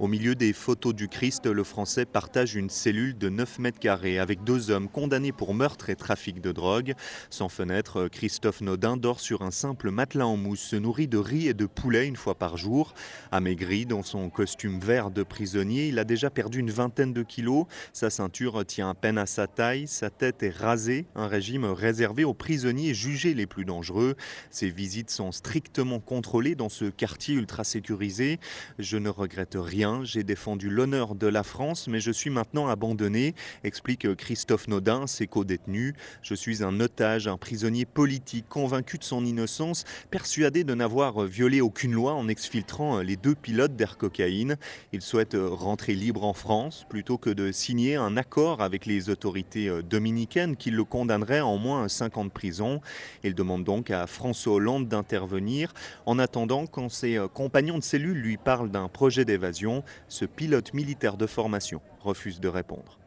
Au milieu des photos du Christ, le Français partage une cellule de 9 mètres carrés avec deux hommes condamnés pour meurtre et trafic de drogue. Sans fenêtre, Christophe Naudin dort sur un simple matelas en mousse, se nourrit de riz et de poulet une fois par jour. Amaigri dans son costume vert de prisonnier, il a déjà perdu une vingtaine de kilos. Sa ceinture tient à peine à sa taille, sa tête est rasée, un régime réservé aux prisonniers jugés les plus dangereux. Ses visites sont strictement contrôlées dans ce quartier ultra sécurisé. Je ne regrette rien, j'ai défendu l'honneur de la France, mais je suis maintenant abandonné, explique Christophe Naudin, ses co-détenus. Je suis un otage, un prisonnier politique, convaincu de son innocence, persuadé de n'avoir violé aucune loi en exfiltrant les deux pilotes d'Air Cocaïne. Il souhaite rentrer libre en France, plutôt que de signer un accord avec les autorités dominicaines qui le condamneraient à au moins 5 ans de prison. Il demande donc à François Hollande d'intervenir. En attendant, quand ses compagnons de cellule lui parlent d'un projet d'évasion, ce pilote militaire de formation refuse de répondre.